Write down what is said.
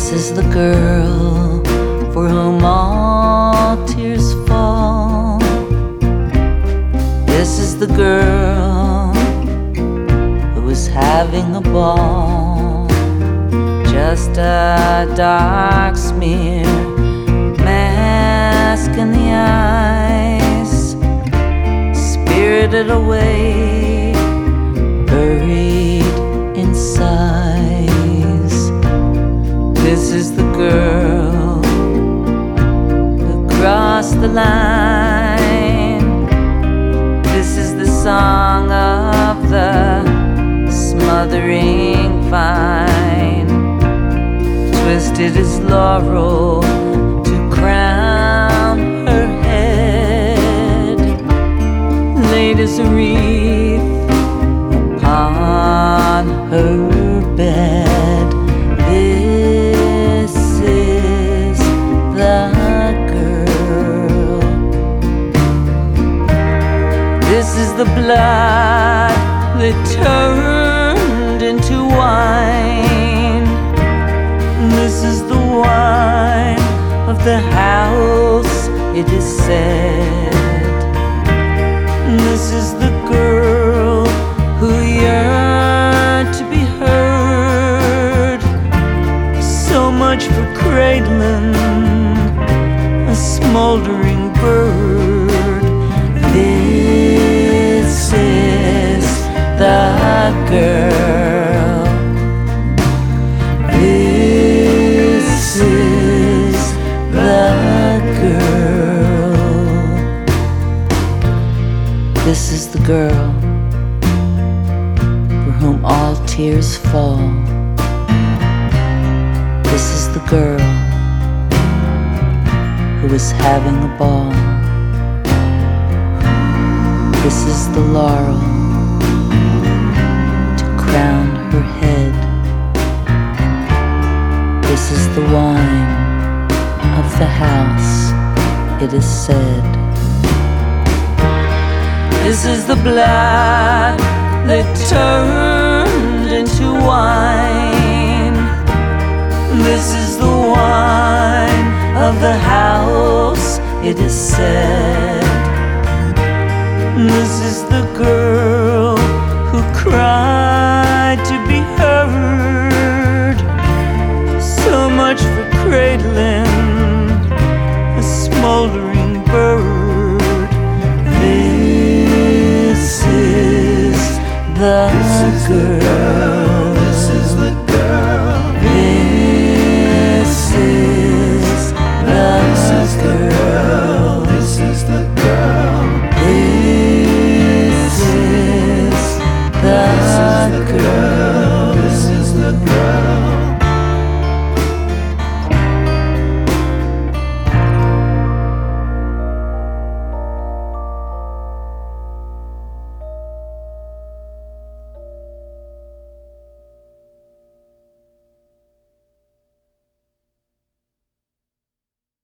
This is the girl for whom all tears fall. This is the girl who is having a ball. Just a dark smear, mask in the eyes, spirited away, buried in sighs. This is the girl who crossed the line. This is the song of the smothering vine, twisted as laurel to crown her head, laid as a wreath upon her bed. This is the girl. This is the blood that turned into wine. This is the wine of the house, it is said. This is the girl who yearned to be heard, so much for cradling a smoldering bird. This is the girl. This is the girl. This is the girl for whom all tears fall. This is the girl who is having a ball. This is the laurel to crown her head. This is the wine of the house, it is said. This is the blood that turned into wine. This is the wine of the house, it is said. This is the girl who cried to be heard, so much for cradling a smoldering bird. This is the girl.